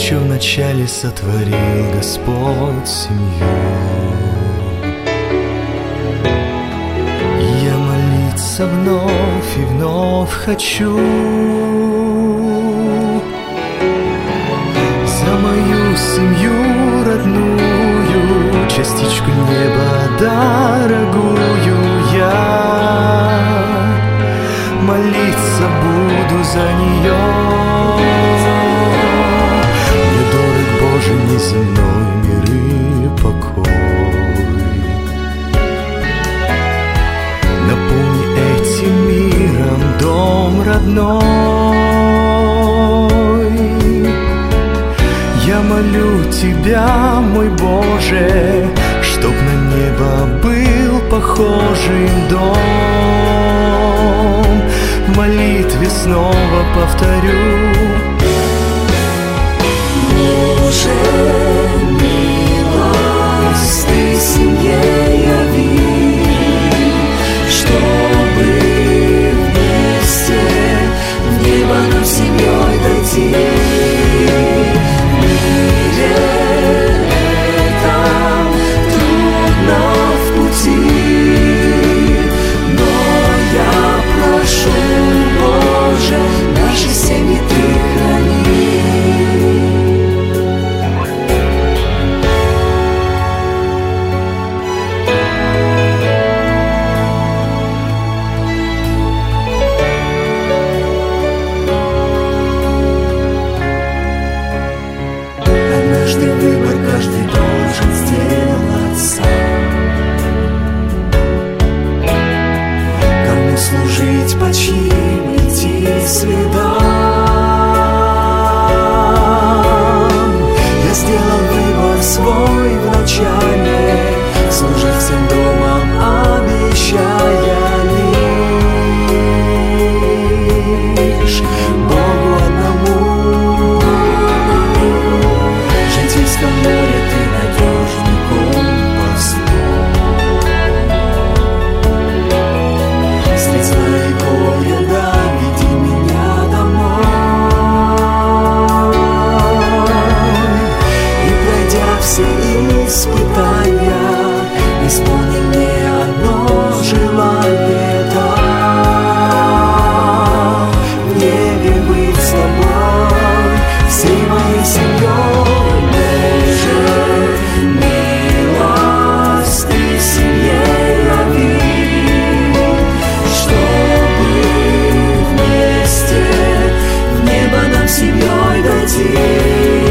Еще вначале сотворил Господь семью. Я молиться вновь и вновь хочу за мою семью родную, частичку неба дорогую. Я молиться буду за нее. Мне дорог Божий неземной мир и покой. Наполни этим миром дом родной. Я молю Тебя, мой Боже, чтоб на небо был похожий дом. В молитве снова повторю: Боже, милость Ты семье яви, чтобы вместе в небо нам семьей дойти. В мире этом трудно в пути, но я прошу, Боже, наши семьи Ты храни. Однажды выбор каждый должен сделать сам. Кому служить, по чьим идти следам. Я сделал выбор свой вначале, служить всем домом, обещая лишь Богу одному. В житейском море Ты надежный компас мой. Средь зла и горя доведи меня домой. И пройдя все испытания, исполни мне одно желание, да, в небе быть с Тобой, всей моей семьей. Боже, милость Ты семье яви, чтобы вместе в небо нам семьей дойти.